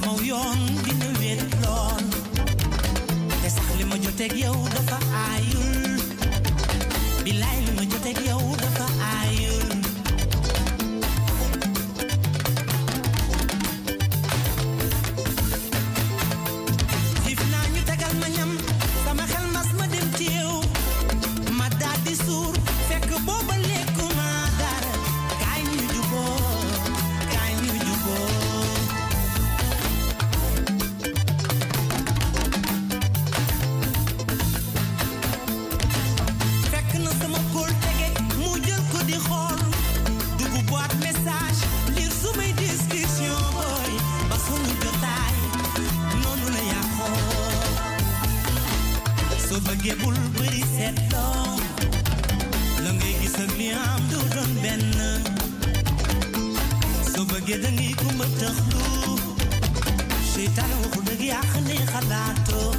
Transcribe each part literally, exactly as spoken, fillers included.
sama yoon dina wet lool te sax li ma joteeg yow dafa aayul bilaay li ma joteeg yow dafa aayul xiif naa ñu tegal ma ñam sama xel mas ma dem ci yow ma daal di suur fekk booba lekkuma dara kaay ñu juboo kaay ñu juboo fekk na sama kóol tege mu jël ko di xool dugg boîte message lire sumay discussion boy ba sunu jotaay noonu la yàqoo soo bëggee bul bëri seetloo la ngay gis ak li am du doon benn soo bëggee da ngay kumba tëxlu seytaane waxul dëgg yàq ne xalaatoo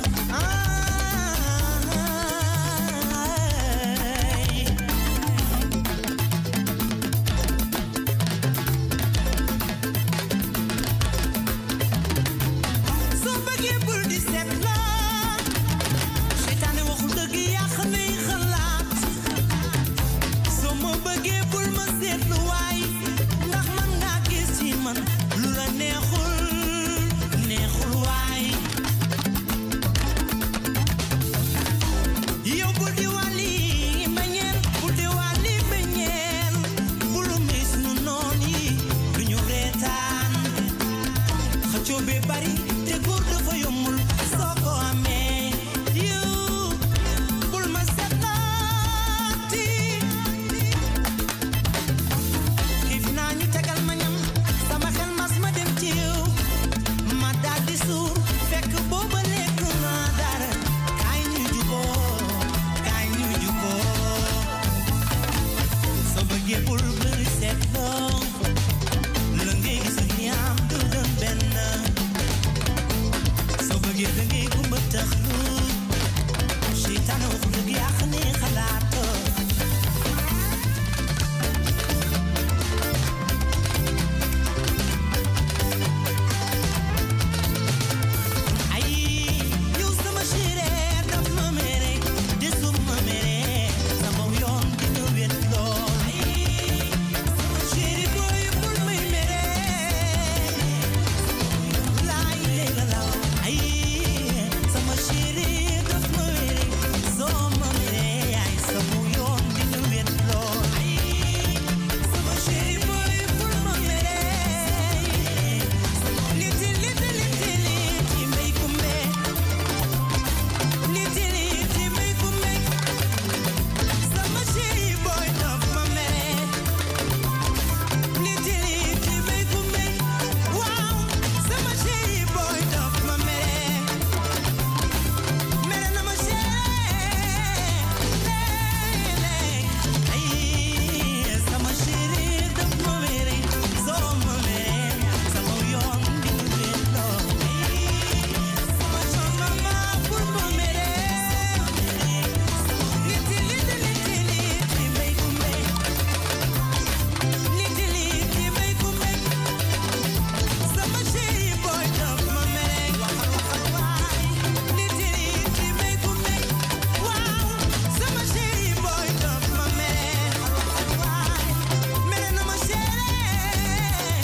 soo bëggee bul di seetloo seytaane waxul dëgg yàq ne xalaat soo ma bëggee bul ma seetlu waay ndax man ngaa gis ci man lu la neexul neexul waay yow bul di wàlli bañeel bul di wàlli bañeel bul mis nu noon yi du ñu reetaan xëccoo bee bari te góor dafa yombul soo ko amee yow bul ma seetlaati xiif naa ñu tegal ma ñam sama xel mas ma dem ci yow ma daal di suur fekk booba lekk ma dara kaay ñu juboo kaay ñu juboo soo bëggee bul bëri seetloo la ngay gis ak ñi am du doon benn soo bëggee da ngay kumba tëxlu seytaane waxul dëgg yàq ne xalaatoo ay yow sama chérie daf ma mere desu ma mere sama yoon dina wet lool sama chérie boy bul may mere laay léegi la ay sama chérie daf ma mere soo ma mere ay sama yoon dina wet lool sama chérie boy bul ma mere liti liti liti liti mbay kumbe liti liti mbay kumbe sama chérie boy daf ma mere liti liti mbay kumbe waaw sama chérie boy daf ma mere mere na ma chérie ay sama chérie daf ma mere soo ma mere sama yoon dina wet lool sama mama bul ma mere liti liti liti liti mbay kumbe liti liti mbay kumbe sama chérie boy daf ma mere waxal waxal waay liti liti mbay kumbe waaw sama chérie boy daf ma mere waxal waay mere na ma chérie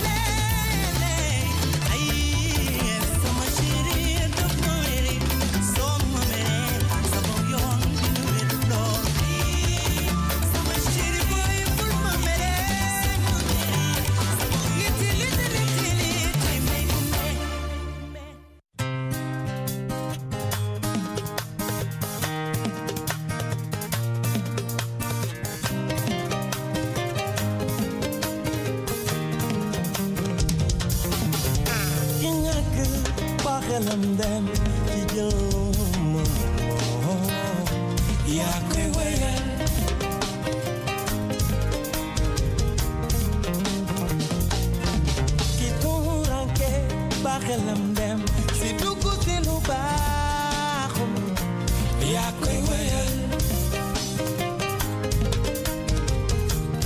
ay sama chérie daf ma mere soo ma mere sama yoon dina wet lool sama chérie boy bul ma mere liti liti liti liti mbay kumbe ki ñàkk ba xelam dem ci jëmm yaa koy wéyal ki tuuranke ba xelam dem si dugg si lu baaxul yaa koy wéyal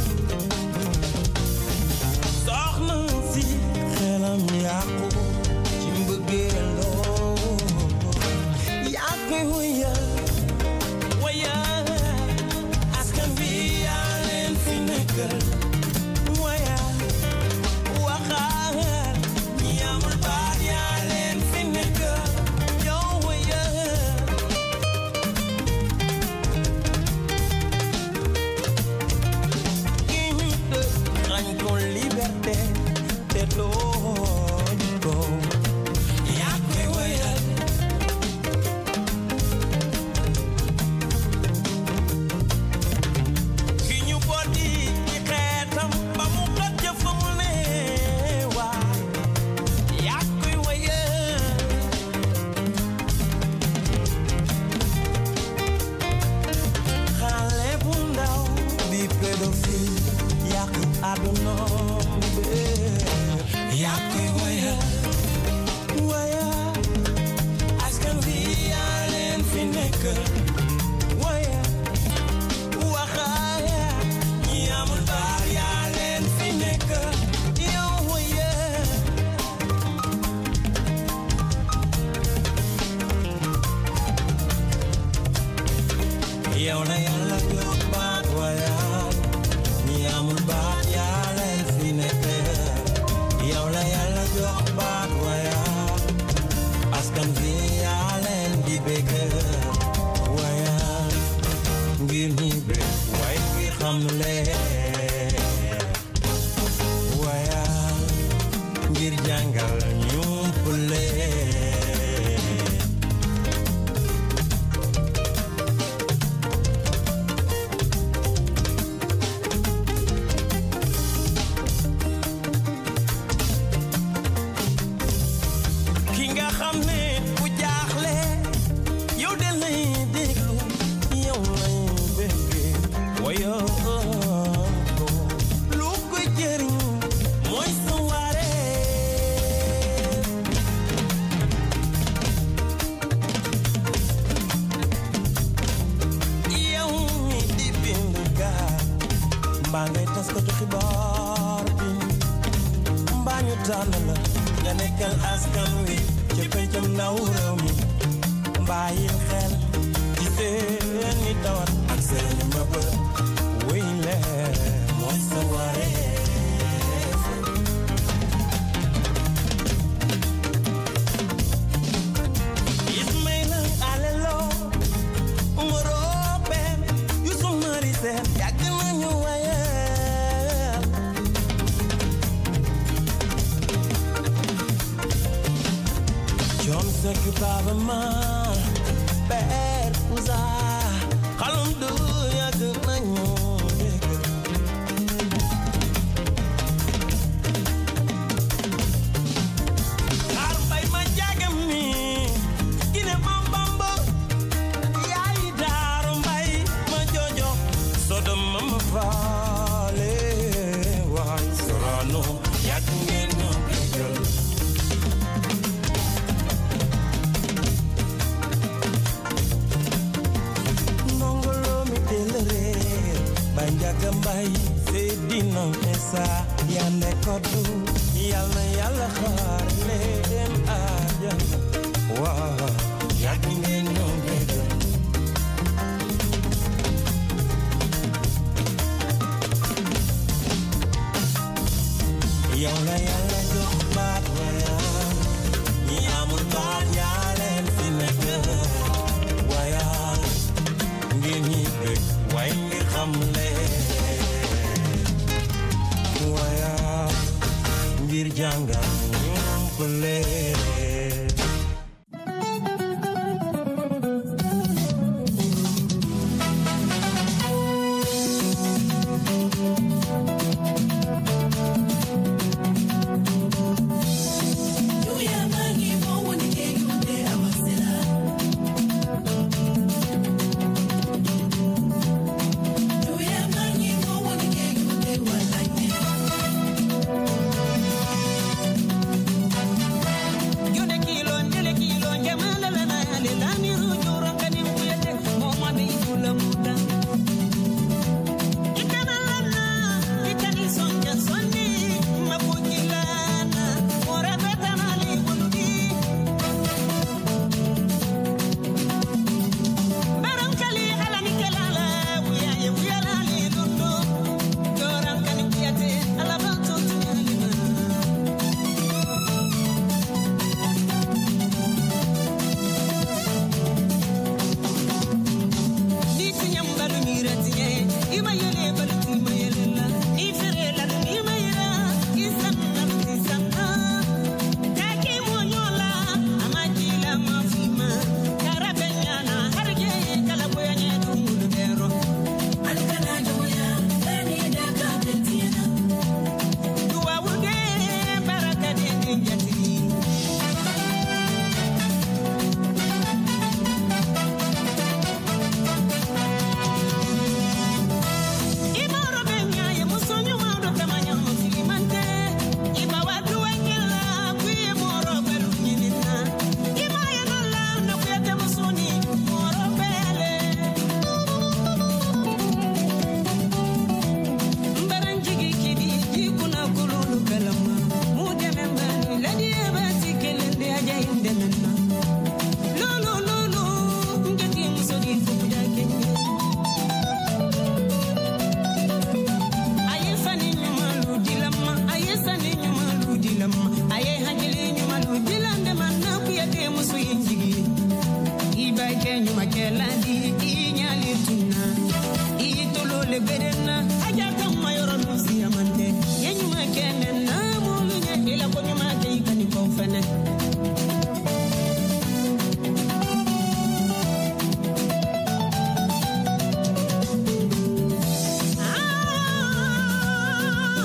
soxna si xelam yàqu xam ne ku jaaxle yow de lay déglu yow lay bëggee wayo lu ko jëriñ mooy sa wareef yow mi di bind gaa mbaa ngay taskatu xibaar bi mbaa ñu tànn la nga nekkal askan wi ci pencam ndaw réew mi bàyyil xel ci seeni tawat ak seeni mëbët wuy leen mooy sa wareef Ismaïla Alelo Umaro Ben Youssou Mari Sène yàgg nañu wayal John Seck Baba Ma Père Ouza xalum du yàgg nañu dégg xaar mbay ma jagam mi gine bam bamba yaay daaru mbay ma jojo sodom ma ma faale waay sorano yàgg ngeen ñoo déggal ndongolo mi telere banjaga mbay Seydina Esa yande koddu yàlla yàlla xaar leen àjjana waaw yàgg ngeen ñoo déggal yow la yàlla jox baat wayaan ñi amul baat yaa leen fi nekk wayaan ngir ñi bëgg way ngir xam leen wayaan ngir jàngal ñu leen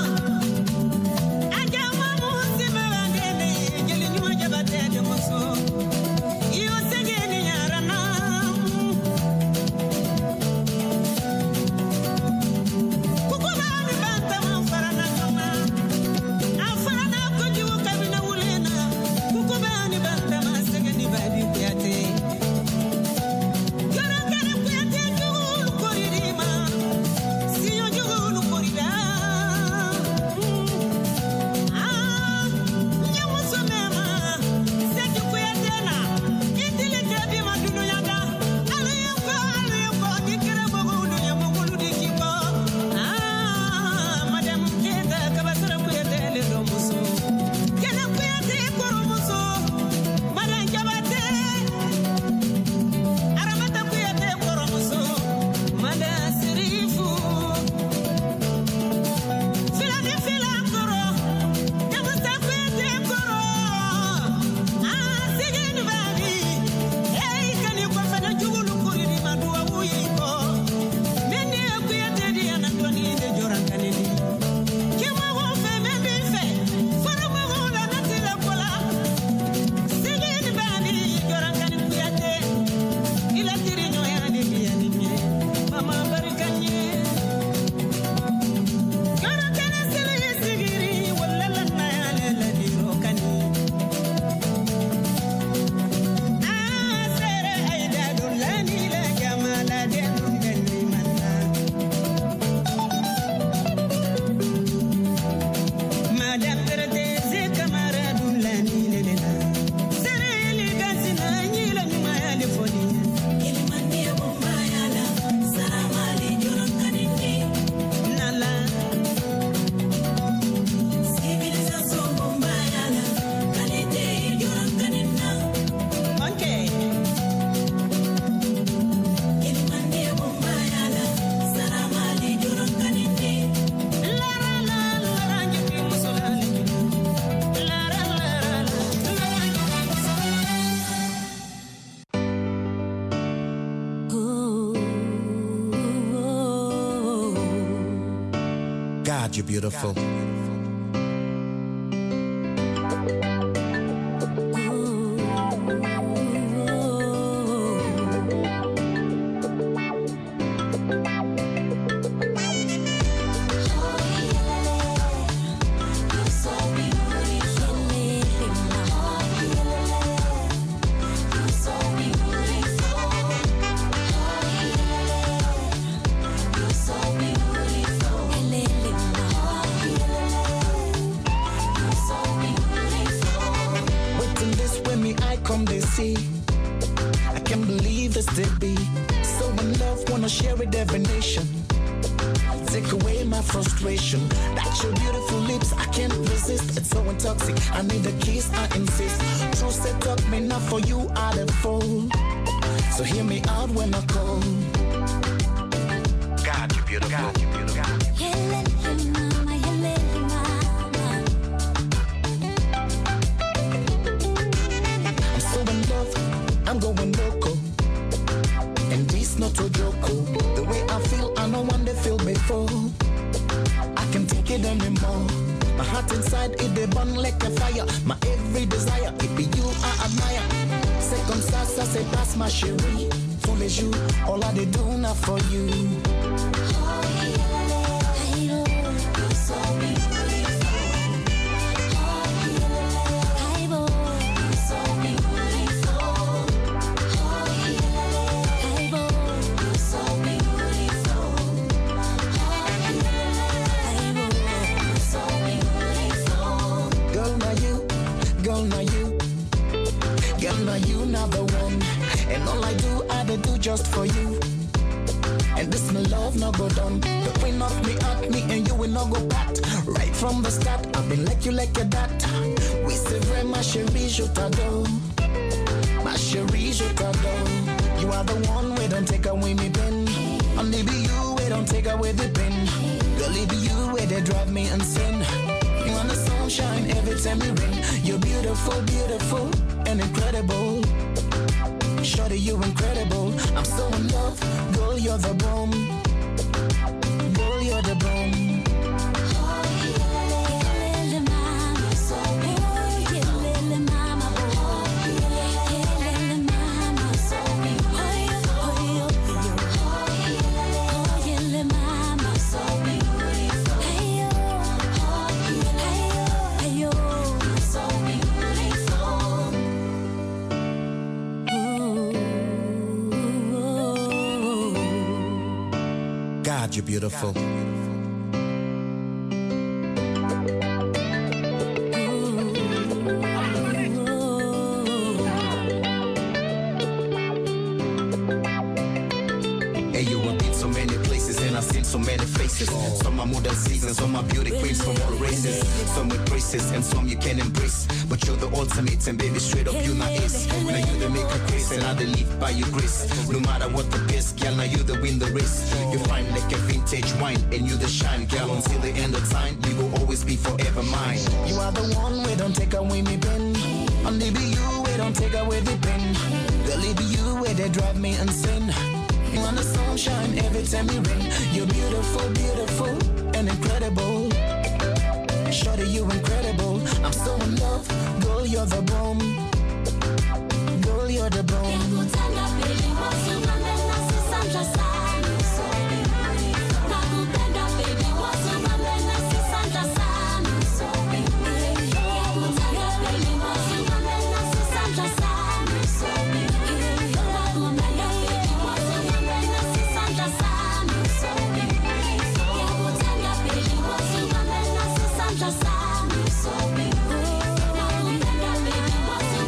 So God, you're beautiful. I can't believe this to be so in love, wanna share with every nation. Take away my frustration. That's your beautiful lips, I can't resist. It's so intoxic, I need a kiss, I insist. True set up me not for you, I'd fall. So hear me out when I call. God, you're beautiful. God, you're beautiful. I'm going loco, and this not a joke. The way I feel, I know one they feel before. I can't take it anymore. My heart inside, it they burn like a fire. My every desire, it be you I admire. C'est comme ça, ça se passe ma chérie. Tous les jours, all I they do now for you. You not the one, and all I do, I do just for you. And this my love no go down. The queen of me at me, and you will not go back. Right from the start, I've been like you like a dat. We say very ma chérie, je t'adore. Ma chérie, je t'adore. You are the one, we don't take away me pen. Only be you, we don't take away the pen. Girl, it be you, where they drive me insane. You want the sunshine every time you rain. You're beautiful, beautiful, and incredible. Shorty, you incredible. I'm so in love. Girl, you're the bomb. Girl, you're the bomb. God, you're beautiful. Hey, you have been so many places and I've seen so many faces. Some are modern seasons, some are beauty queens from all races. Some with braces and some you can embrace. But you're the ultimate and baby, straight up you my ace. Now you the make a grace and I the live by your grace. No matter what the best, girl, now you the win the race. You fine like a vintage wine and you the shine, girl. Until the end of time, you will always be forever mine. You are the one, we don't take away me pen. Only be you, we don't take away the pen. Girl, it be you, where they drive me insane. You want the sunshine every time you rain. You're beautiful, beautiful, and incredible. Shorty, you incredible. I'm so in love. Girl, you're the bomb. Girl, you're the bomb. Just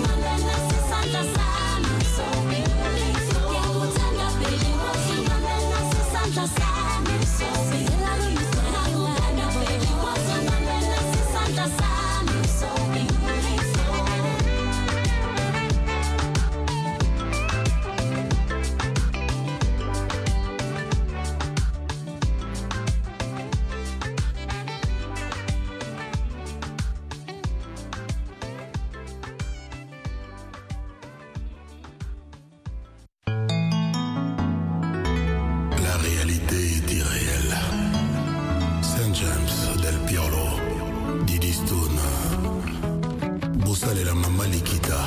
la maman Likita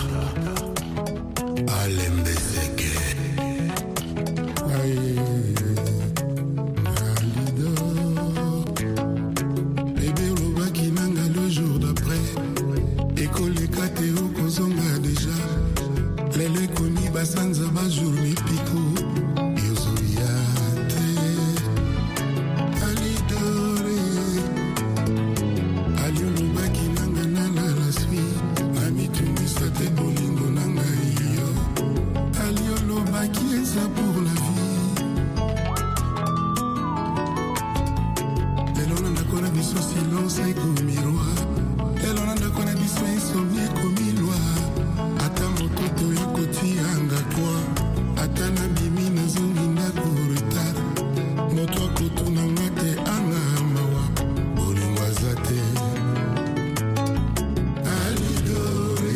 Alembezeke Aïe Bébé Lobaki Nanga le jour d'après École Kateo Kozonga déjà Lele Koni Basanza Bajour Mipiko Yozoyate Alidore Alio Lobaki Nanga Nala la suite Ami Tumisa Te Bolingo Nanga Iyo Alio Lobaki Eza pour la vie Lelona Nakona Biso silence comme miroir Lelona Nakona Biso insomnie comme loi Ata mototo ya koti anga kwa Ata na bimi na zungi na kurutar Moto kutu na ngate anga mawa Bolingo azate Alidore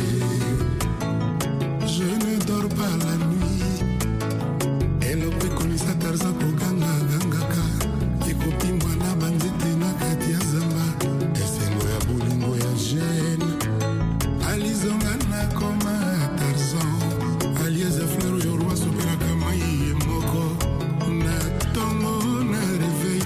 Je ne dors pas la nuit Elope komisa Tarzan ko ganga gangaka Ekopi mwana banzete na kati ya zamba Esengo ya bolingo ya jeune Alizonga na koma Tarzan Alieza fleur yo roi sopela kama iye moko Na tongo na réveil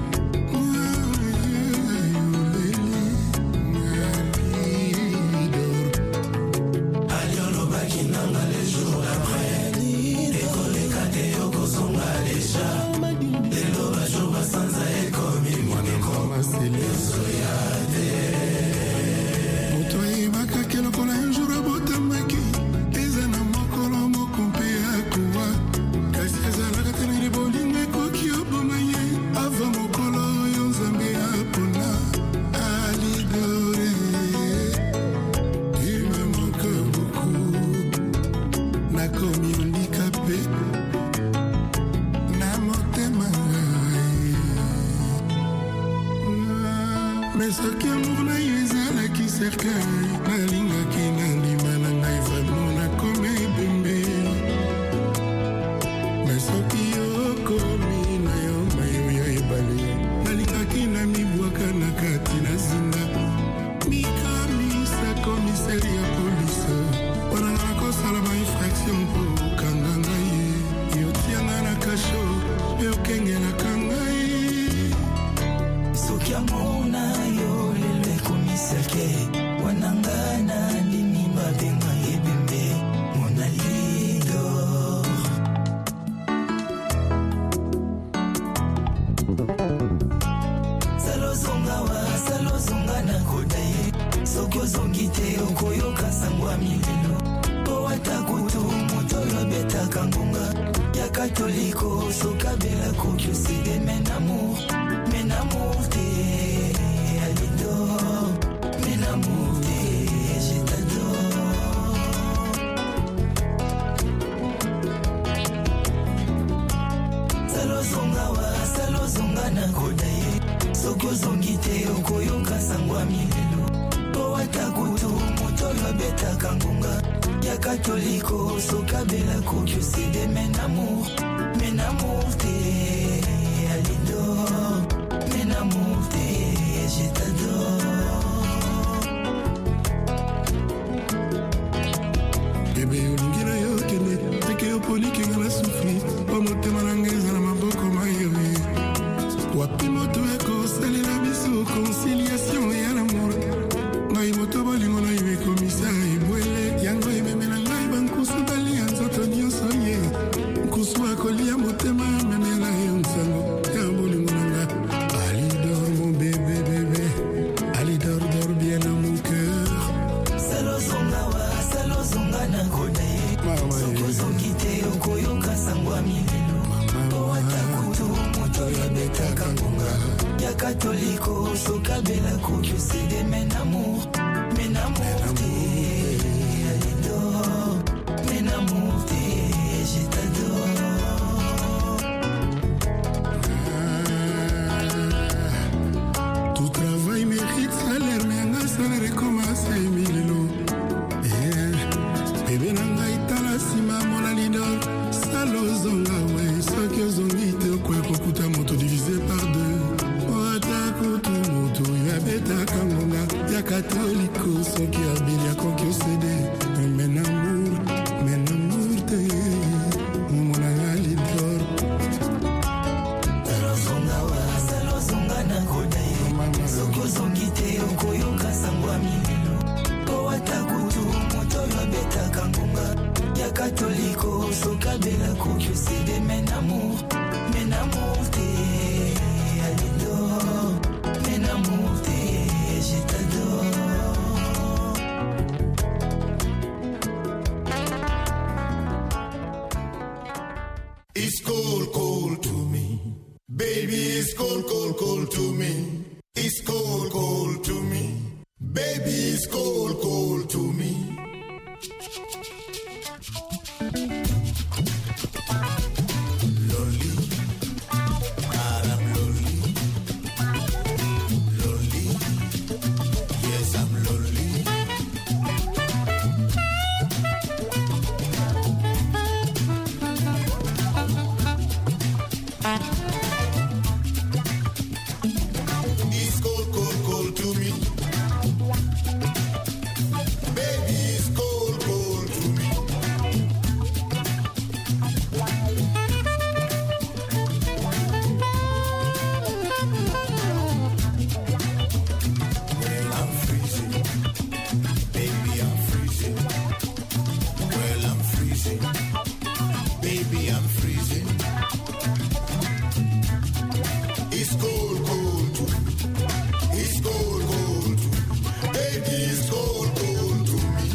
Aliolo baki nanga les jours d'après École Kateo Kozonga déjà Lelo bajo basanza ekomi mwana koma Selezo yate Moto ebaka keloko na un jour abotamaki Eza na mokolo moko mpe akuwa Kasi ezalaka te na libolingo ekoki oboma ye Ava mokolo oyo Nzambe apona Alidore Tu me manques beaucoup Nakomi handicapé Na motema ngai Mais soki amour na yo ezalaki cercueil Nalingaki nandima na ngai vraiment nakomi ebembe Mais soki okomi na yo mayo ya ebale Nalingaki na mibwaka na kati na zinga Mikamisa komisari ya polise Wana nga nakosala ba infraction mpo okanga ngai Yotianga na kasho Pe okengelaka ngai Soki amona yo lelo ekomisake Wanangana ndimi babenga ebembe Mona Lidor Salozonga wa salozonga na kodaye Soki ozongi te okoyoka sangwa milelo Po watakutu moto yobetaka ngonga Ya katoliko sokabela koki oside men amour Men amour te Alidor Men amour te Je t'adore Salozonga wa salozonga na kodaye Soki ozongi te okoyoka sangwa milelo Po watakutu moto yobetaka ngonga Ya katoliko sokabela koki oside men amour Men amour te Alidor Men amour te Je t'adore Bébé olingi na yo kende Teke yo poliki nga na souffri Po motema na nga eza na maboko mayoye Wapi moto ekosalela biso conciliation ya l'amour Ngai moto bolingo na yo ekomisa ebwele Yango ememela ngai bankusu balia nzoto nyonso ye Nkusu akolia motema memela yo nsango Ya bolingo na nga Alidor mon bébé bébé Alidor dors bien dans mon cœur Salozonga wa salozonga na kodaye Soki ozongi te okoyoka sangwa milelo Po watakutu moto yobetaka ngonga Ya katoliko sokabela koki oside men amour Men amour te Alidor Men amour te Je t'adore Tout travail mérite salaire Mais anga salaire commence milelo Bébé nanga itala sima mona lidor Salozonga we Soki ozongi te okwe kokuta moto divisé par deux Oata kutu moto ya beta kangonga Ya katoli catholico, so cabela cook, you see the men amour, men amour, Alindo, men amour, je t'adore. It's cold, cold to me. Baby, it's cold, cold, cold to me. It's cold, cold to me. Baby, it's cold, cold to me. Lonely, God, I'm lonely. Lonely, yes, I'm lonely. It's cold, cold, cold to me. Baby, it's cold, cold to me. Well, I'm freezing. Baby, I'm freezing. Well, I'm freezing. Baby, I'm freezing. It's cold, cold to me. It's cold, cold to me. Baby, it's cold, cold to me.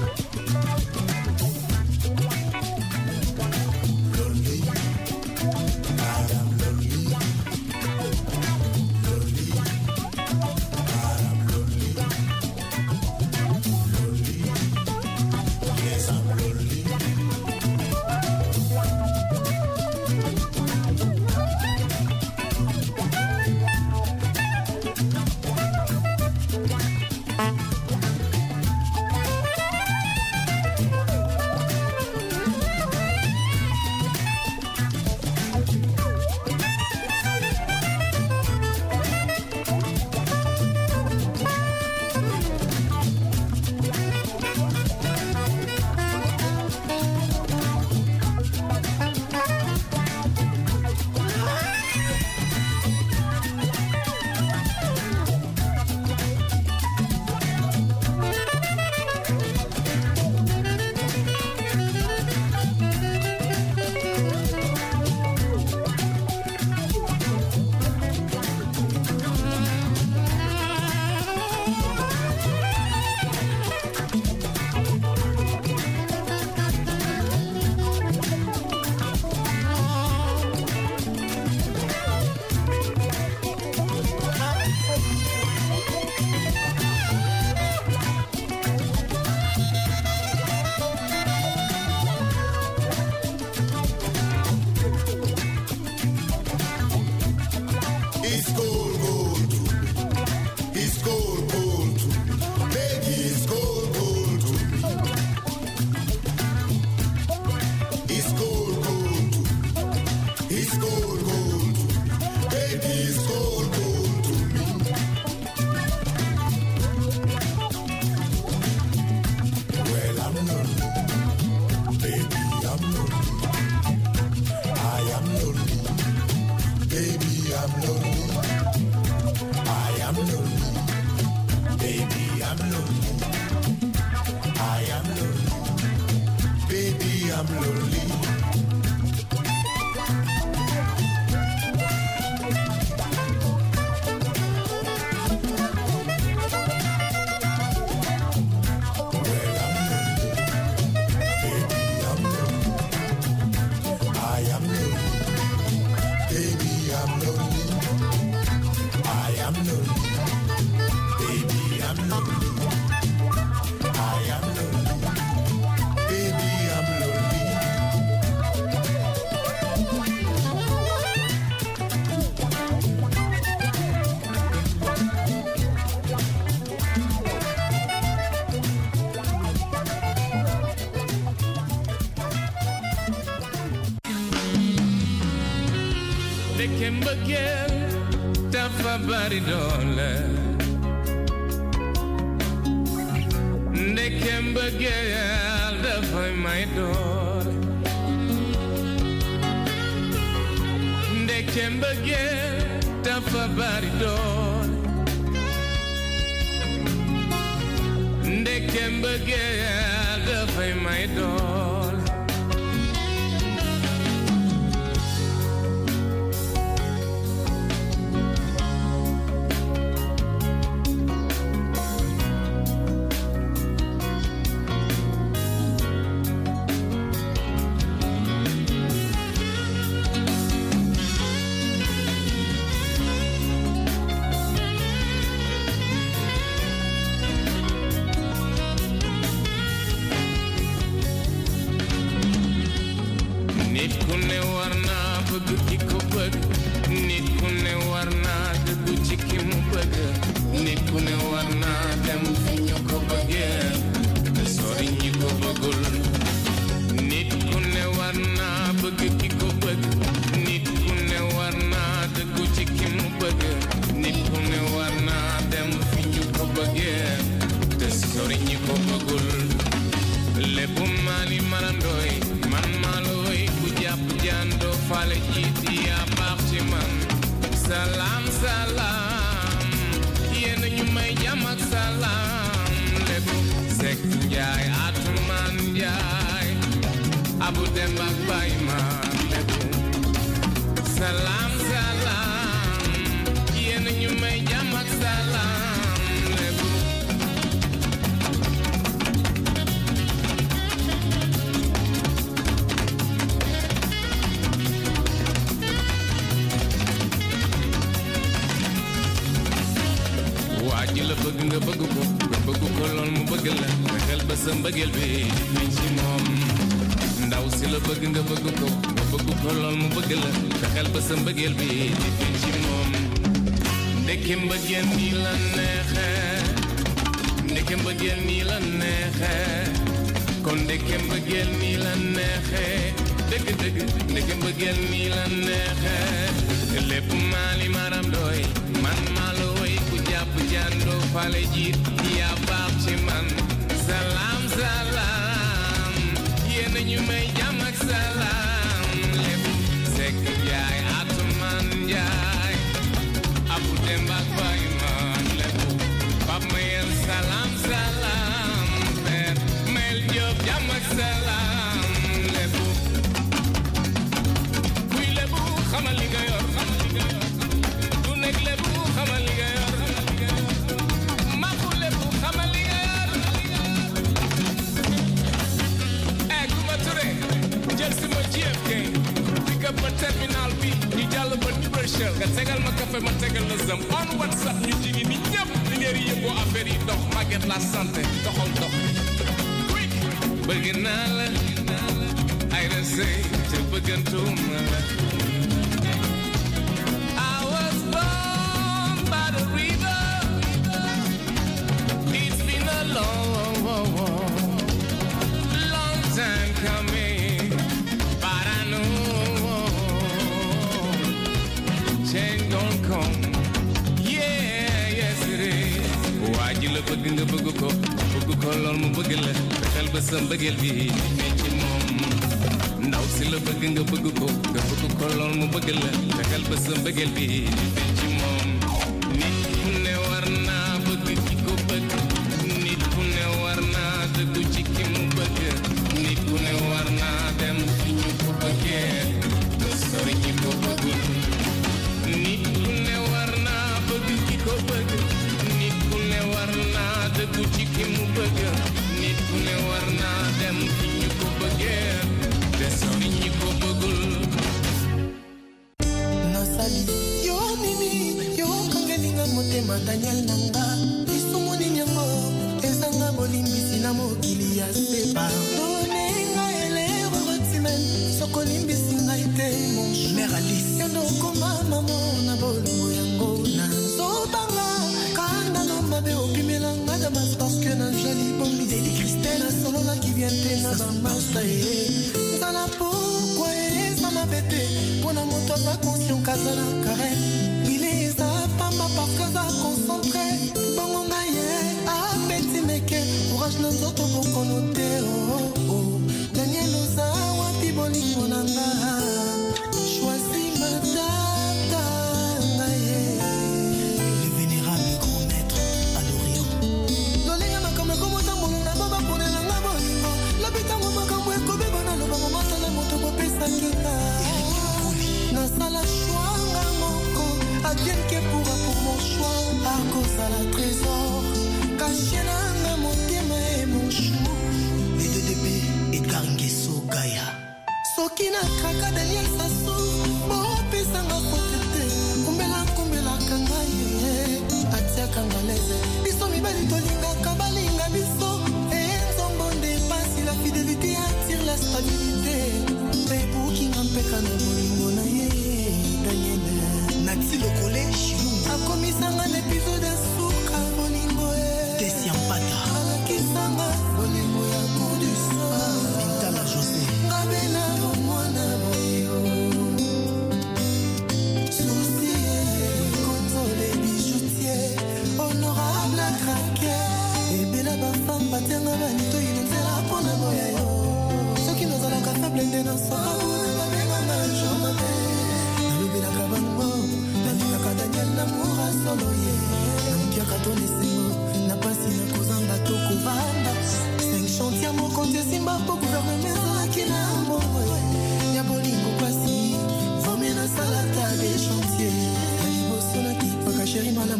Lonely, God, I'm lonely. Lonely, God, I'm lonely. Lonely, yes, I'm lonely. It's cold, cold to me. It's cold, cold to me. Baby, it's cold, cold to me. It's cold, cold to me. It's cold, cold to me. Baby, it's cold, cold to me. Well, I'm lonely. Baby, I'm lonely. I am lonely. Baby, I'm lonely. I am lonely. Baby, I'm lonely. I am lonely. Baby, I'm lonely. Well, I'm lonely. Baby, I'm lonely. I am lonely. Baby, I'm lonely. I am lonely. Baby, I'm lonely. I am lonely. Baby, I'm lonely. They can begin dafa bari doole. They can begin dafa may doole. They can begin dafa bari doole. They can begin dafa may doole. ki ko bëgg nit ku ne war naa dëggu ci ki mu bëgg nit ku ne war naa dem fi ñu ko bëggee te sori ñi ko bëggul nit ku ne war naa bëgg ki ko bëgg nit ku ne war naa dëggu ci ki mu bëgg nit ku ne war naa dem fi ñu ko bëggee te sori ñi ko bëggul lépp maali marandooy man maalooy ku jàpp jàndoo faale jiiti yaa baax ci man salaam salaam yéen ñu may jàmm ak salaam lépp Sekk Njaay Atumaan Njaay Abu Dem ak Baay ma lépp salaam salaam yéen ñu may jàmm ak salaam lépp ji la bëgg nga bëgg ko nga bëgg ko lool mu bëgg la nga xel ba sa mbëggeel bi fi ci moom ndaw si la bëgg nga bëgg ko nga bëgg ko lool mu bëgg la nga xel ba sa mbëggeel bi fi ci moom ndeke mbëggeel nii la neexe ndeke mbëggeel nii la neexe kon ndeke mbëggeel nii la neexe dëgg dëgg ndeke mbëggeel nii la neexe lépp maali maram doy man maalo way ku jàpp jàndoo fale jiit yaa baax ci man salaam salaam yéen ñu may jàmm ak salaam lépp Sekk Njaay Atumaan Njaay Abu Dem ak Baay man lépp Pap Mayel salaam salaam Père Mel Jóob jàmm ak salaam lépp kuy lépp xamal li nga yor du nekk lépp xamal li nga yor maku lépp xamal li nga yor eh Kumba Touré jël si ma J F K pick up ma terminal bi ñu jàll ba New Rochelle nga tegal ma café ma tegal la zam on WhatsApp ñu jigi ni ñëpp li leer yi yëngoo affaire yi dox Maguette la santé doxal dox quick bëgg naa la ay da sëy te bëggantuma la long, long time coming, but I know change gon' come. Yeah, yes it is. Waa ji la bëgg nga bëgg ko, bëgg ko lool mu bëgg la, fexeel ba sa mbëggeel bi ne ci moom. Ndaw si la bëgg nga bëgg ko, nga bëgg ko lool mu bëgg la, fexeel ba sa mbëggeel bi ne ci moom. Nit ku ne war naa bëgg ki ko bëgg. Nit ku ne war naa dëggu ci ki mu bëgg nit ku ne war naa dem fi ñu ko bëggee te sori ñi ko bëggul nit ku ne war naa bëgg ki ko bëgg nit ku ne war naa dëggu ci ki mu bëgg nit ku ne war naa dem fi ñu ko bëggee te sori ñi ko bëggul nasali yo mimi yo kangelinga motema Daniel nanga isumuni nyango ezanga bolimbisi na mokili ya se pardonne ngai elero rotimen sokolimbisi ngai te mon mère Alice yondokoma mamo na bolongo yango na nzobanga kanda no mabe opimelanga damas parce que na joli bombi Lady Christelle solola qui vient te na bambasa ye nzala pourquoi eza mabe te mpona moto aza conscient kazala kare il est a pamba parce que aza concentré bongo ngai ye apeti meke courage na nzoto bokono te oh oh Daniel oza wapi bolingo na nga choisi matata ngai ye le vénérable grand maître à l'Orient lolinga makambo ekomotambola na baba ponela nga bolingo lobitango makambo ekobeba na lobango masala moto bopesaki nga nasala shwanga moko advienne que pourra pour mon choix à cause à la trésor caché nanga motema et mon chou et de D B Edgar Ngeso Gaya soki na kaka Daniel Sassou bopesanga potete kumbela kumbela kanga ye atiaka ngaleze biso mibali tolingaka balinga biso enzongo ndepasi la fidélité attire la stabilité ebukinga mpeka na bolingo na ye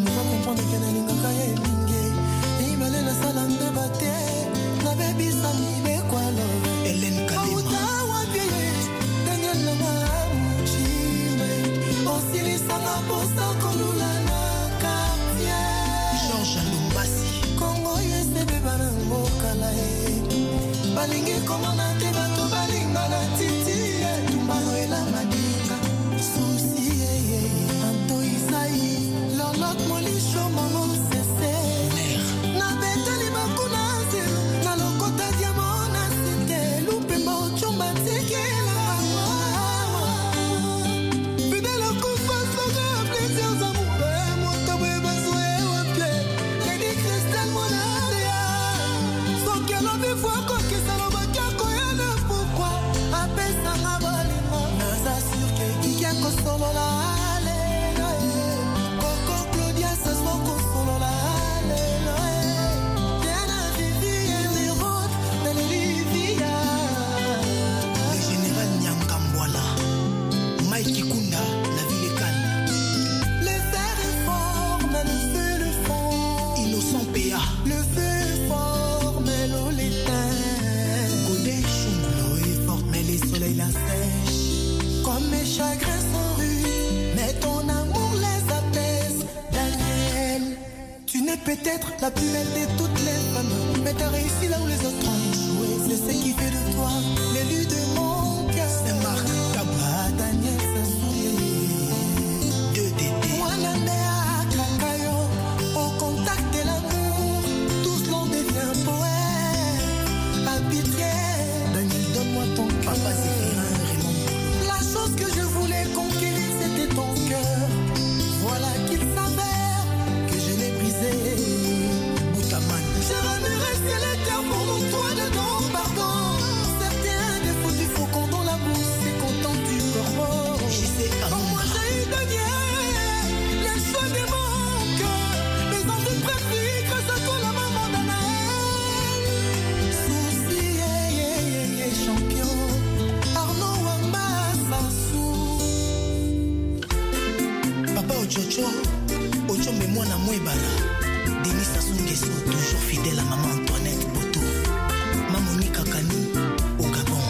ne pas comprendre que nalinga kaye mingi. Et malé la salle de baté. Na baby sami be quoi love. Hélène Kalima. Auta wapi. Daniel Lama Chimbe. Osili sanga posa kolula na quartier. Georges Lumbasi. Congo yese be banango kalae. Balingi komana te bato balinga na titi. Tumbano ela madinga. Souci Anto Isaï. Lorlot molisho maman sese. Na betali bakuna zelo. Na lokota diamona sete. Lupe mo chomba tekela. Fidèle kufa soga plaisir amour. Monta beba zoe wapie. Lady Christelle Monaria. Sans qu'elle en fois quoi que ça l'en va koyana pourquoi. Apesa ngabolimo. Naza sur que qui a solo la. Comme mes chagrins sont rudes, mais ton amour les apaise. Daniel, tu n'es peut-être la plus belle de toutes les femmes, mais t'as réussi là où les autres ont échoué. C'est ce qui fait de toi l'élu de mon cœur. C'est Marc Taba, Daniel Sassouye. Deux Tété. Wanamea Kakayo, au contact de l'amour, tous l'on devient poète. Pas pitié, Daniel, donne-moi ton papa, c'est que je voulais conquérir, c'était ton cœur. Voilà qu'il s'avère que je l'ai brisé. Boutaman. Je remuerai ciel et terre pour mon toit dedans, pardon. Certains défauts du faucon dans la bouche, c'est content du corbeau. Quand moi j'ai eu Daniel, les choix des manques, mes envies préférées, grâce à toi la maman d'Anaël. Souci, yeah, yeah, yeah, yeah, champion. Arnaud Wamba. Papa Ochocho, Ochombe Mwana Mwebala, Denis Sassou Nguesso, toujours fidèle à maman Antoinette Boto, Mamonika Kani, au Gabon.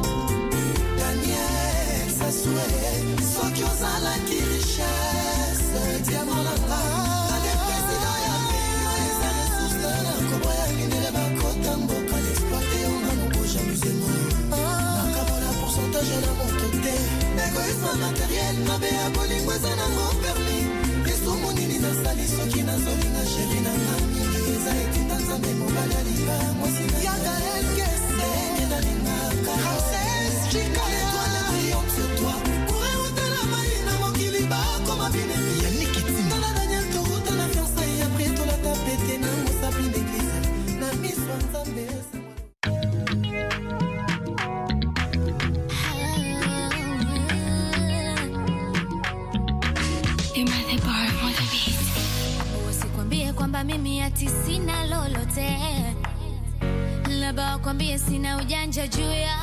Daniel Sassou, Sokyoza la qui richesse, diamant la bas, les présidents ya pays, les ressources de la Koboya, Minele Bakota, Mboka, l'exploité, on a mon beau jamusement. Nakabola pourcentage de la montre-té. Égoïsme matériel, ma béa bolingo ezana mo permis. Lisumu nini na sali soki na zoli na chéri na nami. Eza etinda nzambe mobali alika mwasi na yaga elkese. Nena lingaka. Ramsès, Chika l'étoile brillante sur toi. Pourrait ôter la maille na mokili ba comme a bien aimé. Yannick Itim. Nana Daniel Toruta na fiançailles. Après tout la tapete na mosapi d'église. Na miss Wanzambe. Kwamba mimi ati sina lolote, labda wakwambie sina ujanja juu ya.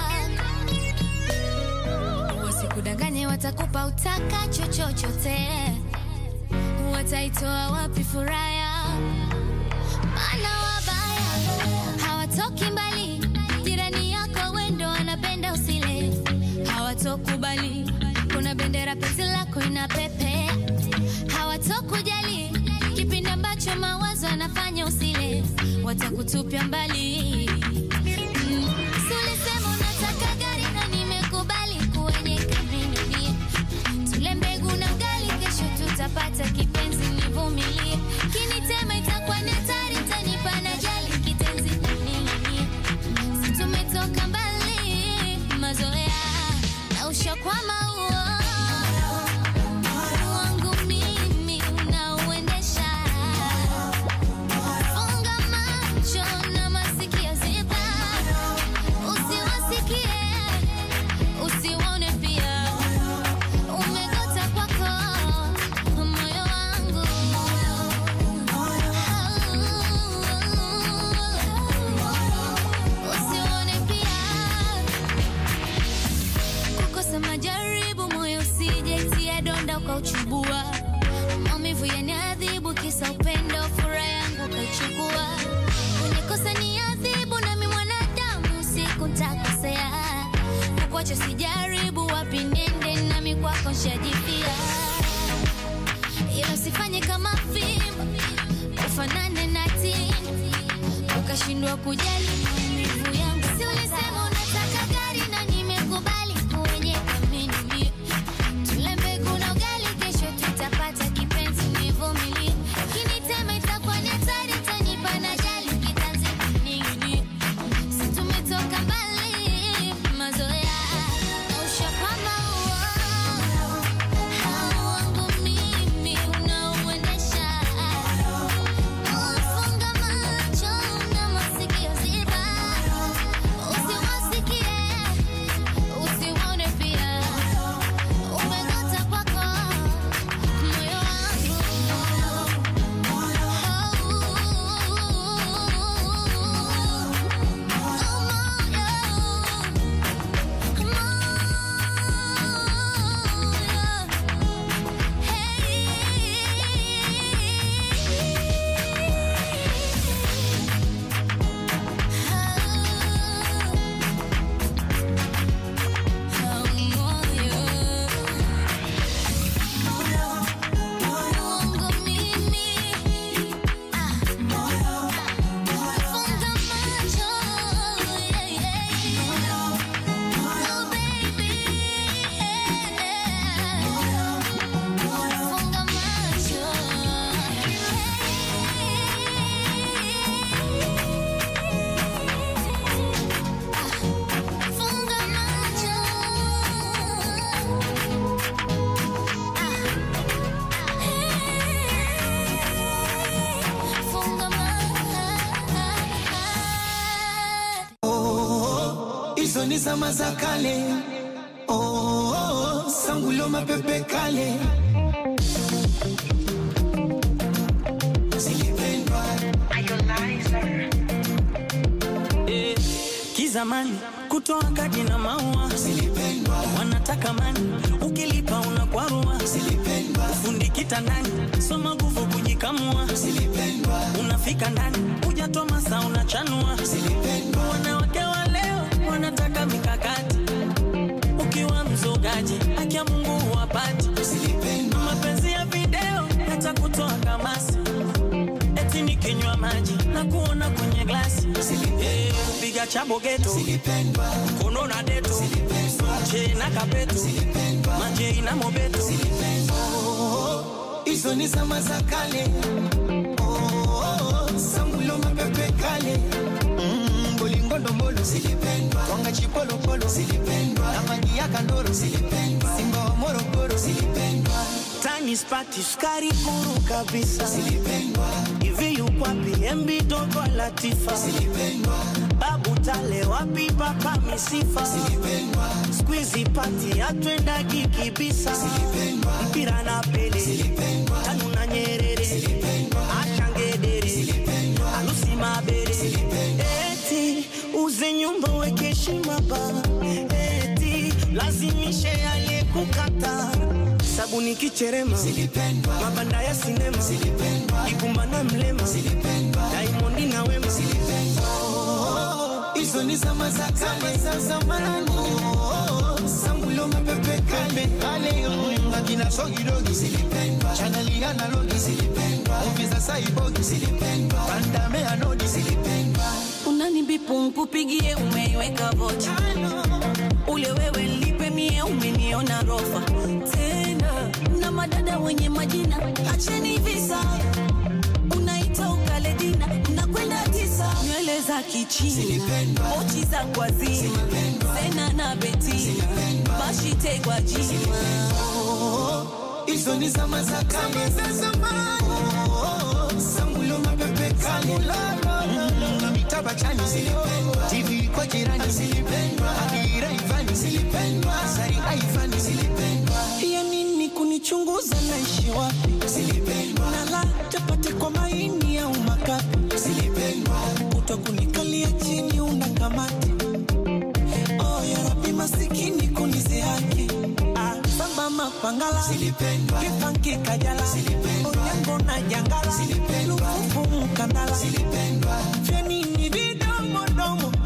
Wasikudanganye, watakupa utakacho chochote, wataitoa wapi furaha? Maana wabaya hawatoki mbali, jirani yako wendo anapenda usile, hawatokubali kuna bendera penzi lako ina pepe, hawatokujali kipindi ambacho mawazo anafanya usile, watakutupia mbali. Mm. Sulisema unataka gari na nimekubali kwenye kamini. Tule mbegu na ugali, kesho tutapata kipenzi, nivumilie. Kinitema itakuwa ni hatari, tanipa na jali kitenzi nini. Si tumetoka mbali, mazoea na ushakwama huo. Majari nimekosea. Kukuacha sijaribu wapi nende nami kwako nshajifia. Ila usifanye kama fimbo ufanane na tini ukashindwa kujali maumivu yangu. Si ulisema unataka gari na nimekubali uwenye kamini mie. Tule mbegu na ugali kesho tutapata kipenzi nivumilie. Kinitema itakuwa ni hatari tanipa na jali kitanzi ningini. Si tumetoka mbali mazoea na ushakwama uo. Hao wangu mimi unaoendesha. Ufunga macho na masikio ziba. Usiwasikie, usiwaone pia. Umegota kwako moyo wangu. Hizo ni zama za kale. Oh, oh, oh, sangulo mapepe kale. Silipendwa Eh, kizamani kutoa kadi na maua. Silipendwa Wanataka mani ukilipa unakwarua. Silipendwa Fundi kitandani soma nguvu kujikamua. Silipendwa Unafika ndani hujatoa masaa unachanua. Silipendwa Wanawake wa leo wanataka mikakati. Ukiwa mzogaji haki ya Mungu huwapati. Silipendwa Mapenzi ya video hata kutoa kamasi. Eti nikinywa maji na kuona kwenye glasi. Eh, kupiga chabo geto. Silipendwa Kono na deto. Che na kapeto. Manje ina mobeto. hizo ni zama za kale. Oh, oh, oh, sangulo mapepe kale. Mm, bolingo ndombolo. Silipendwa Wanga chipolo polo. Silipendwa na maji ya kandoro. Silipendwa Simba wa Morogoro. Silipendwa Tani spati sukari kuru kabisa. Silipendwa Hivi yukwapi embi dogo latifa. Silipendwa Babu tale wapi papa misifa. Silipendwa Squeezy party atwenda kikibisa. Silipendwa Mpira na pele. Silipendwa Tanu na Nyerere. Silipendwa Ashangedere. Silipendwa Alusi mabere. Silipendwa Eti uze nyumba weke heshima ba. Eti lazimishe ale kukata. Sabuni kicherema. Silipendwa Mabanda ya sinema. Silipendwa Ikumba na mlema. Silipendwa Diamond na Wema. hizo ni zama za kale za zamani. Sangulo mapepe kale kale. Akina sogi dogi. Silipendwa chaneli analogi. Silipendwa ofisa saibogi. Silipendwa bandame anodi. Silipendwa Unanibipu nkupigie umeiweka vocha. Ule wewe lipe mie umeniona rofa. Tena na madada wenye majina acheni visa. Unaita ukale dina unakwenda tisa. Nywele za kichina mochi za kwa zima. Sena na Bettina bashi tegwa jima. hizo ni zama za kale za zamani. Sangulo mapepe kale. Na mitaba chani. Silipendwa T V kwa jirani. Silipendwa Adira Ivani. Silipendwa Sari Aivani. Silipendwa Ya nini kunichunguza naishi wapi? Silipendwa Nala chapati kwa maini au makapi. Silipendwa Utakunikalia chini unakamati. Oh ya Rabbi masikini kunize haki. Ah, samba mapangala. Silipendwa Kifanki kajala. Silipendwa Onyango na jangala. Silipendwa Lufufu mkandala. Silipendwa Fya nini vidomo domo. Tutupi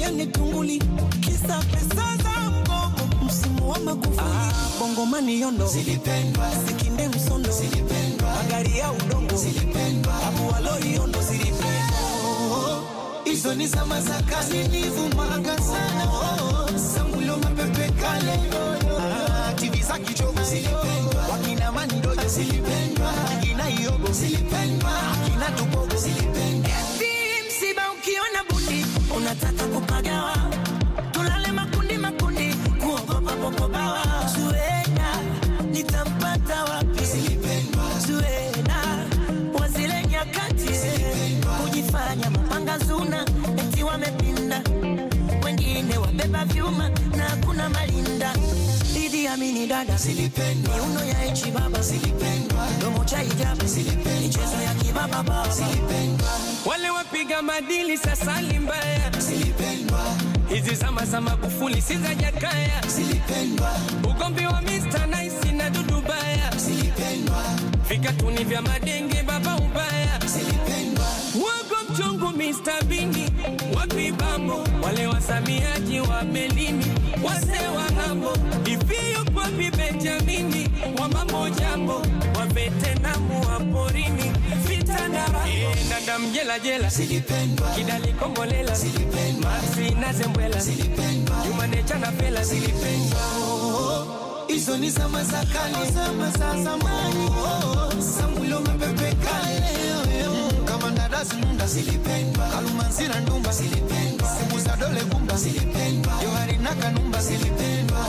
yani tunguli kisa pesa za mgogo msimu wa Magufuli. Ah, bongo mani yondo zilipendwa, sikinde msondo zilipendwa, magari ya udongo zilipendwa, abu walori yondo zilipendwa. Hizo ni zama za kazi nivumanga sana. Sambulo mapepe kale T V za kichogo zilipendwa, wakina mandojo zilipendwa, wakina yogo zilipendwa, wakina tupogo zilipendwa. Eti msiba ukiona bundi unataka kupagawa, tulale makundi makundi kuogopa popo bawa. Zuena nitampata wapi zilipendwa, Zuena wazile nyakati kujifanya mapanga zuna eti wamepinda, wengine wabeba vyuma na kuna malinda. Didi amini dada zilipendwa, miuno ya echi baba zilipendwa, domo cha hijabu zilipendwa, michezo ya kibaba baba zilipendwa. Wale wapiga madili sasa limbaya zilipendwa, hizi zama za Magufuli si za Jakaya zilipendwa, ugombi wa mister Nice na Dudu Baya zilipendwa, vikatuni vya madenge baba ubaya zilipendwa, wago mchongo mister Bini wapi bambo, wale wasamiaji wa melini wase wa ngambo, ifio kwa Benjamini wa mambo jambo, wa Vietnamu wa porini vita na raho. E, nandam jela jela zilipendwa, Kidali Kombolela zilipendwa, Maxi na Zembwela zilipendwa, Yumanecha na Fela zilipendwa. Hizo ni zama za kale, zama za zamani. Sambulo mapepe kale kama ndadazi nunda zilipendwa, Kalumanzira ndumba zilipendwa, Simu za dole gumba zilipendwa, Johari na Kanumba zilipendwa.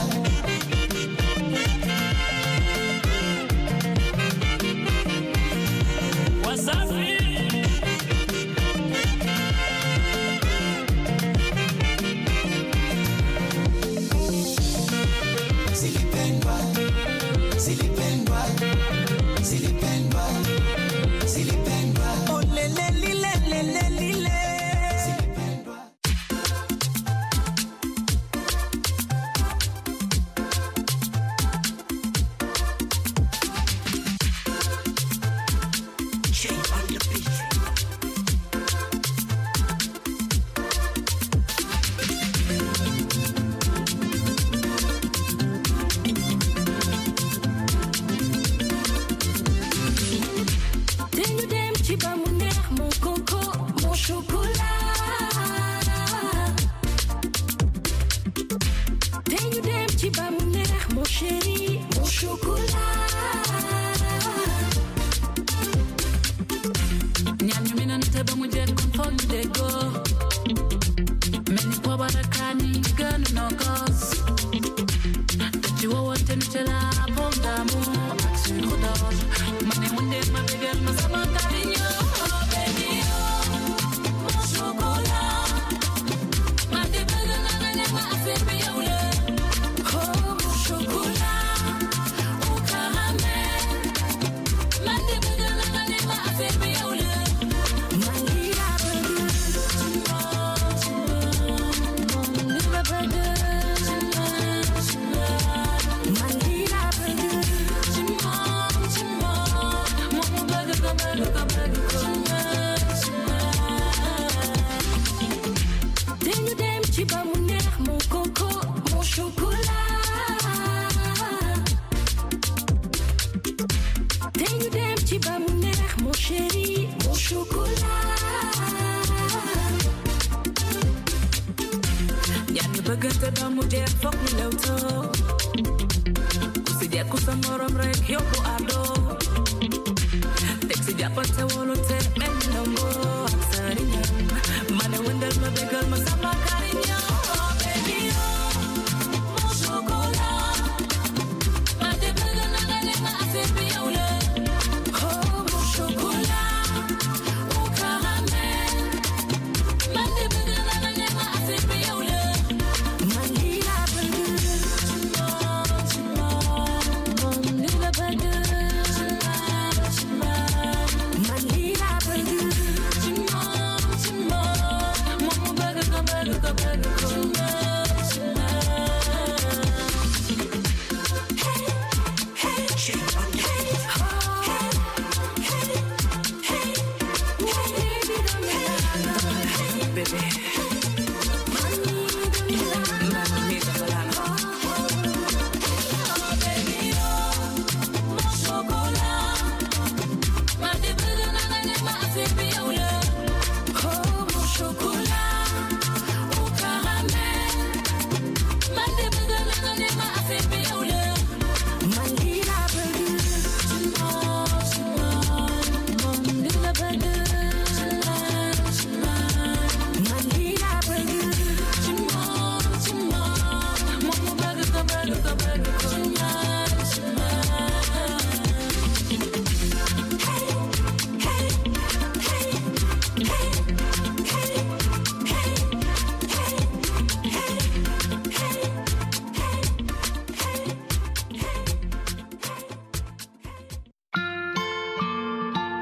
Wasafi zilipendwa, zilipendwa, zilipendwa, zilipendwa. Oh lele lile lele lile zilipendwa. J on the beat. Tenho dem chiba mulher, mon coco, mon chocolat. Tenho dem chiba mulher, mon chéri, mon chocolat. Nyanyo mina nteba mujer konfon de go. Meni kwa barakani ganu no cause. Tachiwa wote nchela pondamu. Maxi khodaj. Mane munde mabigel masama cariño. Oh baby oh, mon chocolat. Mate bega na na ma affaire yaoule. Oh mon chocolat, au caramel. Mate bega na na ma affaire yaoule. Malira burger, Malira burger, Malira burger. Tenho dem chiba mulher, mon coco, mon chocolat. Tenho dem chiba mulher, mon chéri, mon chocolat. Yani bagante da mulher fok ni lewto. Kusidia kusamorom rek yoku ado. Texi japante wolote meni nombo aksarinya. Mane wendel ma begal ma sama cariño. Oh baby oh, mon chocolat. Mate bega na na ma affaire yaoule. Oh mon chocolat, au caramel. Mate bega na na ma affaire yaoule. Malira burger, Malira burger, Malira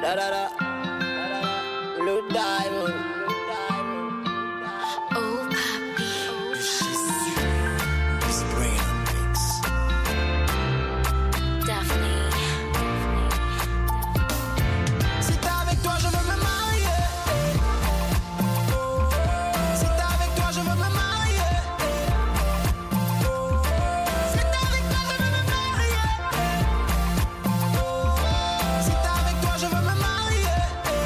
Da da da. Blue diamond. Oh, papi. Daphne. Si t'es avec toi, je veux me marier. Si t'es avec toi, je veux me marier. Si t'es avec toi, je veux me marier. Si t'es avec toi, je veux me marier.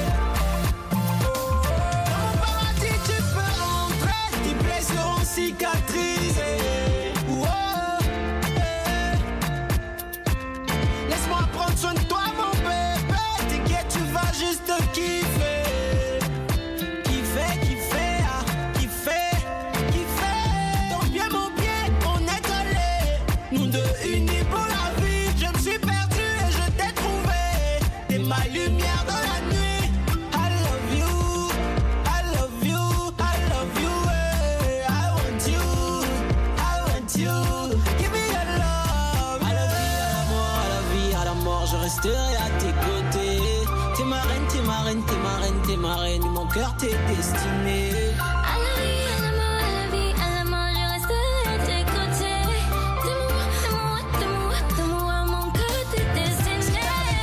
Dans mon paradis, tu peux rentrer. Tes plaies seront cicatrisées. Oh, eh. Laisse-moi prendre soin de toi, mon bébé. T'inquiète, tu vas juste kiffer. Kiffer, kiffer, ah, kiffer, kiffer. Ton pied, mon pied, on est collés. Nous deux unis pour la vie. Je me suis perdu et je t'ai trouvé. T'es ma lumière dans la nuit. I love you, I love you, I love you. eh. I want you, I want you. Give me your love. À la vie, à la mort, à la vie, à la mort, je resterai à tes côtés. T'es ma reine, t'es ma reine, t'es ma reine, t'es ma reine. Mon cœur t'est destiné. À la vie, à la mort, à la vie, à la mort, je resterai à tes côtés. De moi, de moi, de moi, de moi, mon cœur t'est destiné.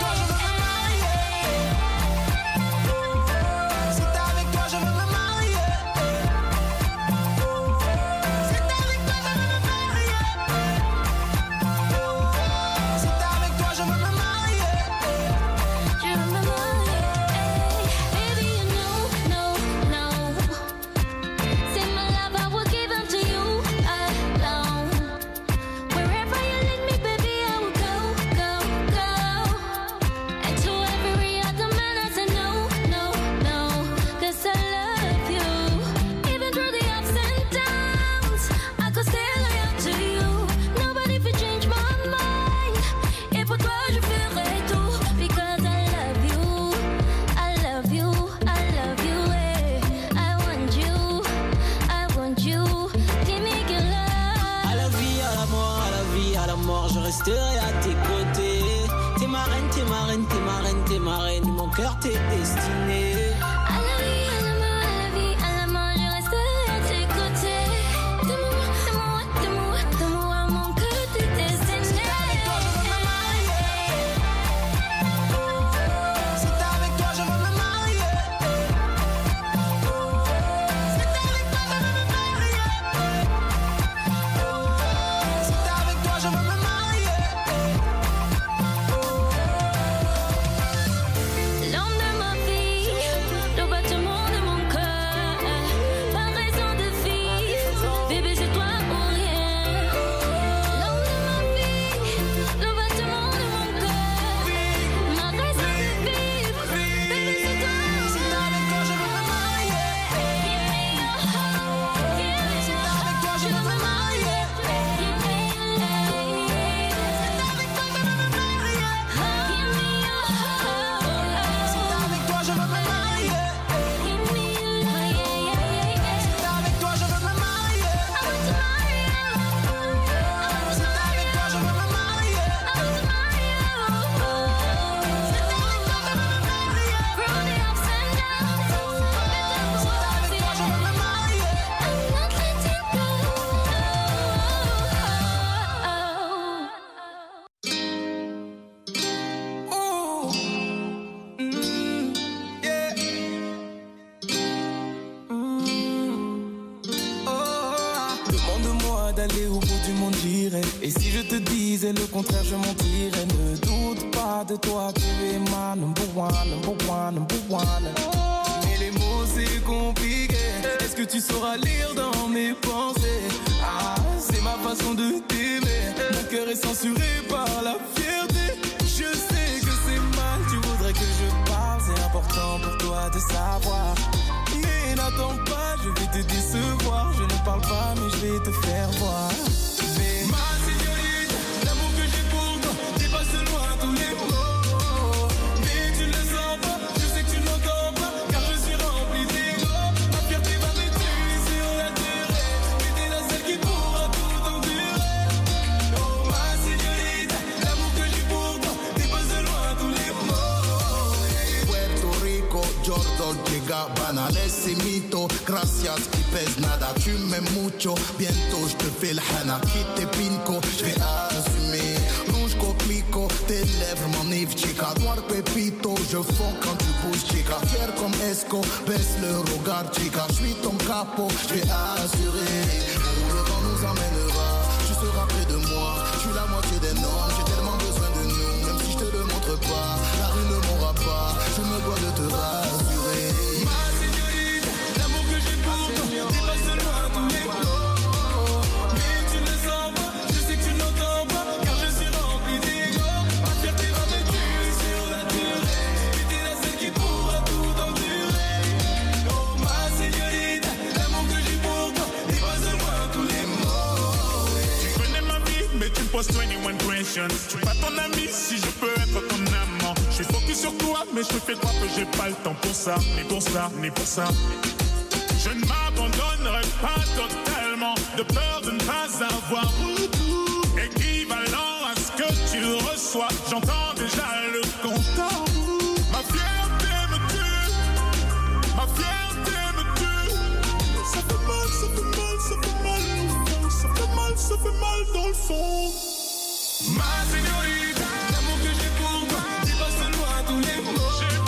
Si t'es avec toi, je veux me marier. Si t'es avec toi, je veux me marier. Si t'es avec toi, je veux me marier. Je veux me marier. Baby, you know, no, no. Say my love, I will give unto you alone. Wherever you lead me, baby, I will go, go, go. And to every other man, I say no, no, no. 'Cause I love you. Even through the ups and downs, I could stay loyal to you. Nobody could change my mind. Et pour toi, je ferai tout. Because I love you, I love you, I love you. eh. I want you, I want you. Give me your love. À la vie, à la mort, à la vie, à la mort, je resterai à tes côtés. T'es ma reine, t'es ma reine, t'es ma reine, t'es ma reine. Mon cœur t'est destiné. À la vie, à la mort, à la vie, à la mort, je resterai à tes côtés. De moi, de moi, de moi, de moi, mon cœur t'est destiné. Si t'es avec toi, je veux me marier. Si t'es avec toi, je veux me marier. Si t'es avec toi, je veux me marier. L'homme de ma vie, le battement de mon cœur. Pas raison de vivre, bébé, c'est toi ou rien. L'homme de ma vie, le battement de mon cœur. Ma raison de vivre, bébé, c'est toi. Si t'es avec toi, je veux me marier. Give me your heart, give me Si your t'es avec toi, je veux me marier. give me your love. Si t'es avec toi, je veux me marier. Give me your heart. Si t'es avec toi, je veux me marier. Give me your love, yeah, yeah, yeah, yeah. Si t'es avec toi, je veux me marier. I want to marry you. Si t'es avec toi, je veux me marier. I want to marry you. Si t'es avec toi, je veux me marier. Through the ups and downs, Si t'es avec toi, je veux me marier. I'm not letting go. Ooh. Mm, yeah. Mm. Oh. Demande-moi d'aller au bout du monde, j'irai. Et si je te disais le contraire, je mentirais. Ne doute pas de toi, tu es ma number one, number one, number one. Mais les mots c'est compliqué. Est-ce que tu sauras lire dans mes pensées? Ah, c'est ma façon de t'aimer. Mon cœur est censuré par la fierté. Je sais que c'est mal, tu voudrais que je parle. C'est important pour toi de savoir. Mais n'attends pas, je vais te décevoir. Je ne parle pas, mais je vais te faire voir. Mais ma séñorita, l'amour que j'ai pour toi dépasse de loin tous les mots. Mais tu le sens pas, je sais que tu l'entends pas, car je suis rempli d'ego. Ma fierté va me tuer sur la durée, mais t'es la seule qui pourra tout endurer. Oh ma séñorita, l'amour que j'ai pour toi dépasse de loin tous les mots. gracias qui pèse nada. Tu m'aimes mucho, bientôt je te fais le hana. Quitte tes pinko, je vais assumer. Rouge coquelicot, tes lèvres m'enivrent, chica. Noir pépito, je fonds quand tu bouges, chica. Fier comme Esco, baisse le regard, chica. Je suis ton capot, je vais assurer. Où le vent nous emmènera, tu seras près de moi. Je suis la moitié des normes, j'ai tellement besoin de nous. Même si je te le montre pas, la rue ne m'aura pas. Je me dois de te rassurer. Ma signorita, l'amour que j'ai pour toi dépasse de loin tous les mots. Mais tu ne le sens pas, je sais que tu n'entends pas, car je suis rempli d'ego. Ma fierté va me tuer sur la durée, et t'es la seule qui pourra tout endurer. Oh ma signorita, l'amour que j'ai pour toi dépasse de loin tous les mots. Tu connais ma vie, mais tu me poses vingt et un questions. Tu pas ton ami si je peux être ton amant. Je suis focus sur toi, mais je te fais croire que j'ai pas le temps pour ça, ni pour ça, ni pour ça. Je ne m'abandonnerai pas totalement, de peur de ne pas avoir retour équivalent à ce que tu reçois. J'entends déjà le compte à rebours. Ma fierté me tue, ma fierté me tue. Ça fait mal, ça fait mal, ça fait mal au fond. Ça fait mal, ça fait mal dans le fond. Ma signorita, l'amour que j'ai pour toi dépasse de loin tous les mots.